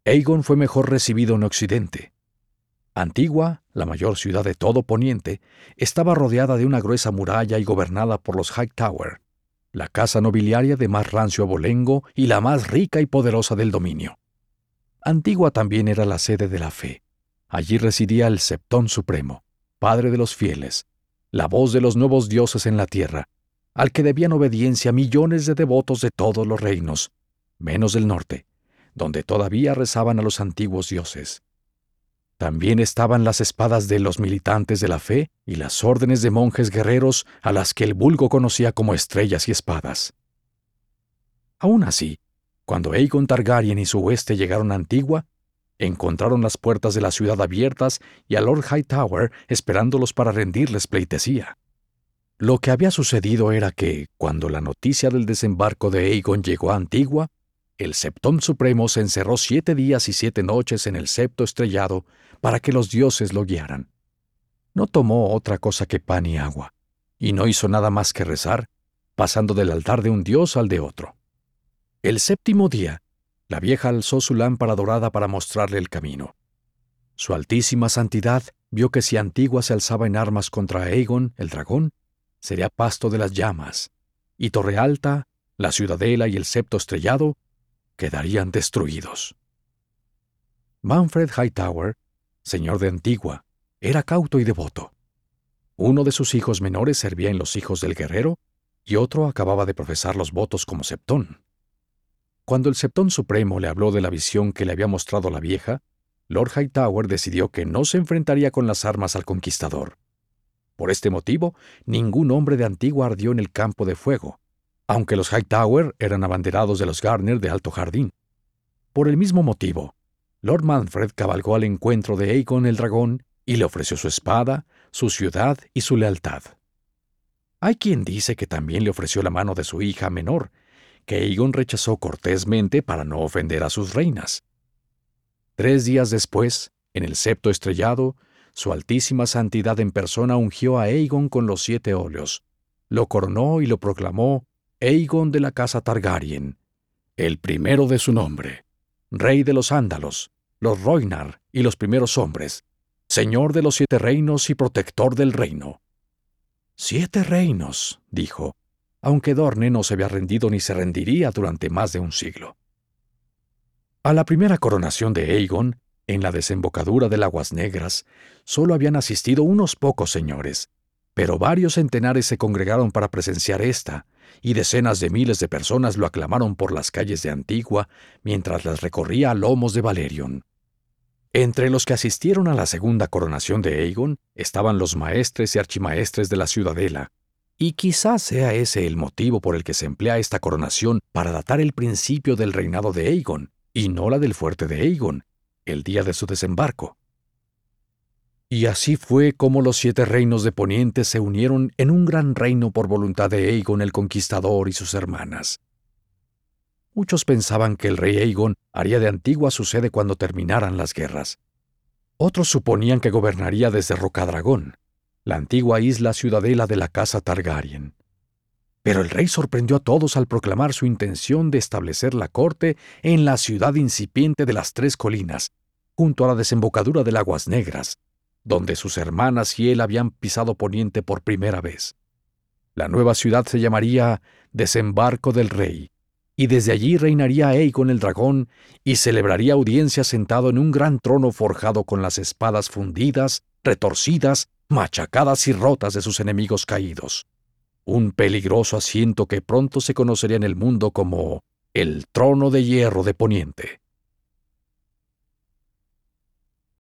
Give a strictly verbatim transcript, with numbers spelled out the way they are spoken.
Aegon fue mejor recibido en Occidente. Antigua, la mayor ciudad de todo Poniente, estaba rodeada de una gruesa muralla y gobernada por los Hightower, la casa nobiliaria de más rancio abolengo y la más rica y poderosa del dominio. Antigua también era la sede de la fe. Allí residía el Septón Supremo, padre de los fieles, la voz de los nuevos dioses en la tierra, al que debían obediencia millones de devotos de todos los reinos, menos del norte, donde todavía rezaban a los antiguos dioses. También estaban las espadas de los militantes de la fe y las órdenes de monjes guerreros a las que el vulgo conocía como estrellas y espadas. Aún así, cuando Aegon Targaryen y su hueste llegaron a Antigua, encontraron las puertas de la ciudad abiertas y a Lord Hightower esperándolos para rendirles pleitesía. Lo que había sucedido era que, cuando la noticia del desembarco de Aegon llegó a Antigua, el Septón Supremo se encerró siete días y siete noches en el septo estrellado para que los dioses lo guiaran. No tomó otra cosa que pan y agua, y no hizo nada más que rezar, pasando del altar de un dios al de otro. El séptimo día, la vieja alzó su lámpara dorada para mostrarle el camino. Su altísima santidad vio que si Antigua se alzaba en armas contra Aegon, el dragón, sería pasto de las llamas, y Torre Alta, la ciudadela y el septo estrellado quedarían destruidos. Manfred Hightower, señor de Antigua, era cauto y devoto. Uno de sus hijos menores servía en los Hijos del Guerrero y otro acababa de profesar los votos como septón. Cuando el Septón Supremo le habló de la visión que le había mostrado la vieja, Lord Hightower decidió que no se enfrentaría con las armas al conquistador. Por este motivo, ningún hombre de Antigua ardió en el campo de fuego, aunque los Hightower eran abanderados de los Garner de Alto Jardín. Por el mismo motivo, Lord Manfred cabalgó al encuentro de Aegon el dragón y le ofreció su espada, su ciudad y su lealtad. Hay quien dice que también le ofreció la mano de su hija menor, que Aegon rechazó cortésmente para no ofender a sus reinas. Tres días después, en el septo estrellado, su altísima santidad en persona ungió a Aegon con los siete óleos, lo coronó y lo proclamó Aegon de la casa Targaryen, el primero de su nombre, rey de los Ándalos, los Rhoynar y los primeros hombres, señor de los siete reinos y protector del reino. Siete reinos, dijo, aunque Dorne no se había rendido ni se rendiría durante más de un siglo. A la primera coronación de Aegon, en la desembocadura del Aguas Negras, solo habían asistido unos pocos señores, pero varios centenares se congregaron para presenciar esta, y decenas de miles de personas lo aclamaron por las calles de Antigua mientras las recorría a lomos de Valerion. Entre los que asistieron a la segunda coronación de Aegon estaban los maestres y archimaestres de la ciudadela, y quizás sea ese el motivo por el que se emplea esta coronación para datar el principio del reinado de Aegon, y no la del fuerte de Aegon, el día de su desembarco. Y así fue como los siete reinos de Poniente se unieron en un gran reino por voluntad de Aegon el Conquistador y sus hermanas. Muchos pensaban que el rey Aegon haría de Antigua su sede cuando terminaran las guerras. Otros suponían que gobernaría desde Rocadragón, la antigua isla ciudadela de la casa Targaryen. Pero el rey sorprendió a todos al proclamar su intención de establecer la corte en la ciudad incipiente de las Tres Colinas, junto a la desembocadura del Aguas Negras, donde sus hermanas y él habían pisado Poniente por primera vez. La nueva ciudad se llamaría Desembarco del Rey, y desde allí reinaría Aegon el dragón y celebraría audiencia sentado en un gran trono forjado con las espadas fundidas, retorcidas, machacadas y rotas de sus enemigos caídos. Un peligroso asiento que pronto se conocería en el mundo como el Trono de Hierro de Poniente.